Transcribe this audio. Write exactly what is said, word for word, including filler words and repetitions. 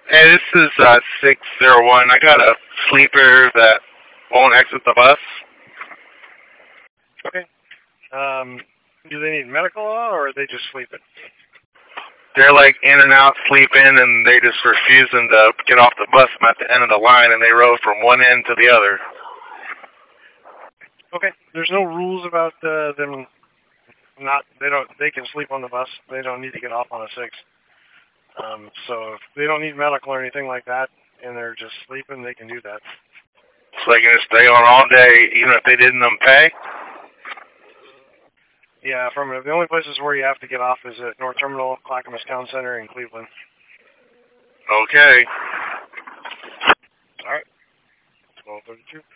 Hey, this is uh, six zero one. I got a sleeper that won't exit the bus. Okay. Um, do they need medical or are they just sleeping? They're like in and out sleeping, and they just refusing to get off the bus. I'm at the end of the line, and they rode from one end to the other. Okay. There's no rules about uh, them not. They don't. They can sleep on the bus. They don't need to get off on a six. Um, so if they don't need medical or anything like that, and they're just sleeping, they can do that. So they can just stay on all day, even if they didn't them pay. Yeah, from the only places where you have to get off is at North Terminal, Clackamas Town Center, and Cleveland. Okay. All right. twelve thirty-two.